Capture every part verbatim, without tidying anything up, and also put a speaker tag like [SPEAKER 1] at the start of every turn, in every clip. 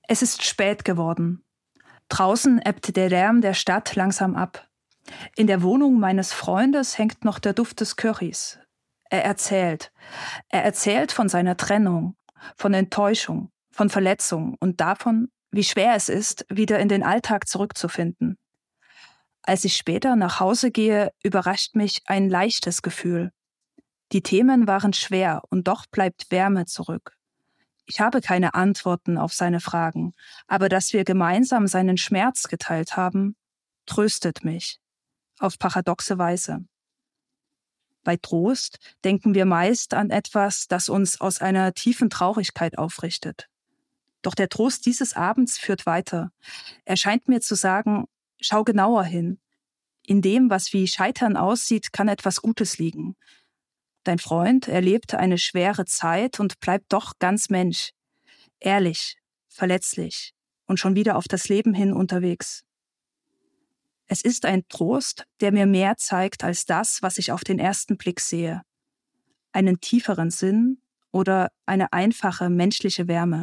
[SPEAKER 1] Es ist spät geworden. Draußen ebbt der Lärm der Stadt langsam ab. In der Wohnung meines Freundes hängt noch der Duft des Currys. Er erzählt. Er erzählt von seiner Trennung, von Enttäuschung, von Verletzung und davon, wie schwer es ist, wieder in den Alltag zurückzufinden. Als ich später nach Hause gehe, überrascht mich ein leichtes Gefühl. Die Themen waren schwer und doch bleibt Wärme zurück. Ich habe keine Antworten auf seine Fragen, aber dass wir gemeinsam seinen Schmerz geteilt haben, tröstet mich. Auf paradoxe Weise. Bei Trost denken wir meist an etwas, das uns aus einer tiefen Traurigkeit aufrichtet. Doch der Trost dieses Abends führt weiter. Er scheint mir zu sagen, schau genauer hin. In dem, was wie Scheitern aussieht, kann etwas Gutes liegen. Dein Freund erlebt eine schwere Zeit und bleibt doch ganz Mensch. Ehrlich, verletzlich und schon wieder auf das Leben hin unterwegs. Es ist ein Trost, der mir mehr zeigt als das, was ich auf den ersten Blick sehe. Einen tieferen Sinn oder eine einfache menschliche Wärme.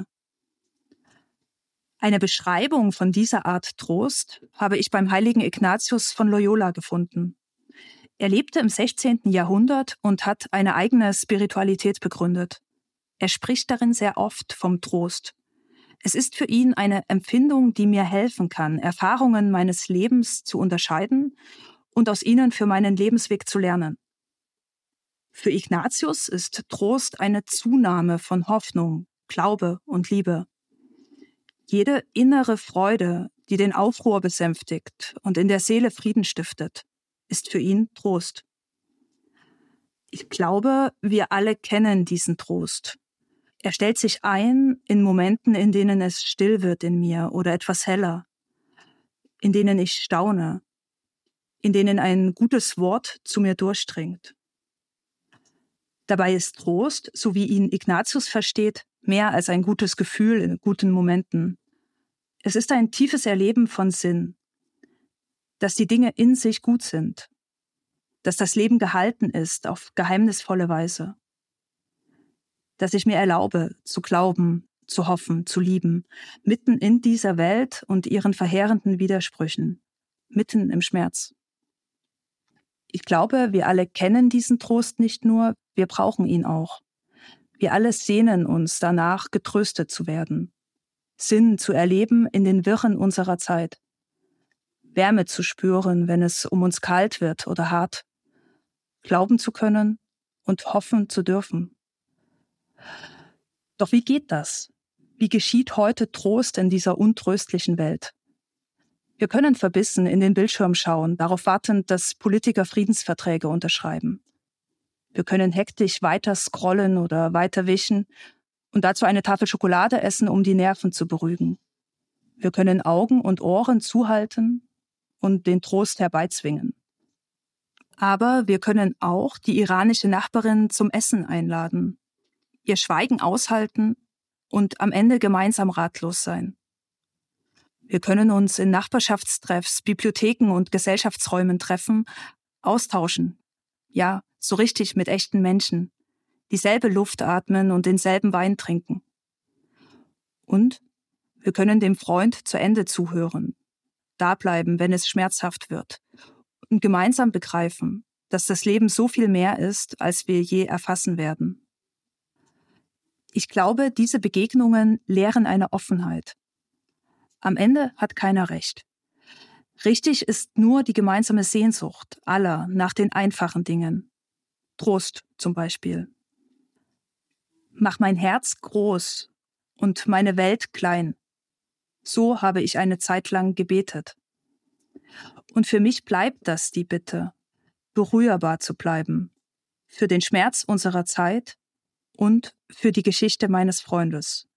[SPEAKER 1] Eine Beschreibung von dieser Art Trost habe ich beim heiligen Ignatius von Loyola gefunden. Er lebte im sechzehnten Jahrhundert und hat eine eigene Spiritualität begründet. Er spricht darin sehr oft vom Trost. Es ist für ihn eine Empfindung, die mir helfen kann, Erfahrungen meines Lebens zu unterscheiden und aus ihnen für meinen Lebensweg zu lernen. Für Ignatius ist Trost eine Zunahme von Hoffnung, Glaube und Liebe. Jede innere Freude, die den Aufruhr besänftigt und in der Seele Frieden stiftet, ist für ihn Trost. Ich glaube, wir alle kennen diesen Trost. Er stellt sich ein in Momenten, in denen es still wird in mir oder etwas heller, in denen ich staune, in denen ein gutes Wort zu mir durchdringt. Dabei ist Trost, so wie ihn Ignatius versteht, mehr als ein gutes Gefühl in guten Momenten. Es ist ein tiefes Erleben von Sinn, dass die Dinge in sich gut sind, dass das Leben gehalten ist auf geheimnisvolle Weise, dass ich mir erlaube, zu glauben, zu hoffen, zu lieben, mitten in dieser Welt und ihren verheerenden Widersprüchen, mitten im Schmerz. Ich glaube, wir alle kennen diesen Trost nicht nur, wir brauchen ihn auch. Wir alle sehnen uns danach, getröstet zu werden, Sinn zu erleben in den Wirren unserer Zeit, Wärme zu spüren, wenn es um uns kalt wird oder hart, glauben zu können und hoffen zu dürfen. Doch wie geht das? Wie geschieht heute Trost in dieser untröstlichen Welt? Wir können verbissen in den Bildschirm schauen, darauf wartend, dass Politiker Friedensverträge unterschreiben. Wir können hektisch weiter scrollen oder weiter wischen und dazu eine Tafel Schokolade essen, um die Nerven zu beruhigen. Wir können Augen und Ohren zuhalten und den Trost herbeizwingen. Aber wir können auch die iranische Nachbarin zum Essen einladen, ihr Schweigen aushalten und am Ende gemeinsam ratlos sein. Wir können uns in Nachbarschaftstreffs, Bibliotheken und Gesellschaftsräumen treffen, austauschen. Ja, so richtig mit echten Menschen. Dieselbe Luft atmen und denselben Wein trinken. Und wir können dem Freund zu Ende zuhören, dableiben, wenn es schmerzhaft wird und gemeinsam begreifen, dass das Leben so viel mehr ist, als wir je erfassen werden. Ich glaube, diese Begegnungen lehren eine Offenheit. Am Ende hat keiner recht. Richtig ist nur die gemeinsame Sehnsucht aller nach den einfachen Dingen. Trost zum Beispiel. Mach mein Herz groß und meine Welt klein. So habe ich eine Zeit lang gebetet. Und für mich bleibt das die Bitte, berührbar zu bleiben, für den Schmerz unserer Zeit und für die Geschichte meines Freundes.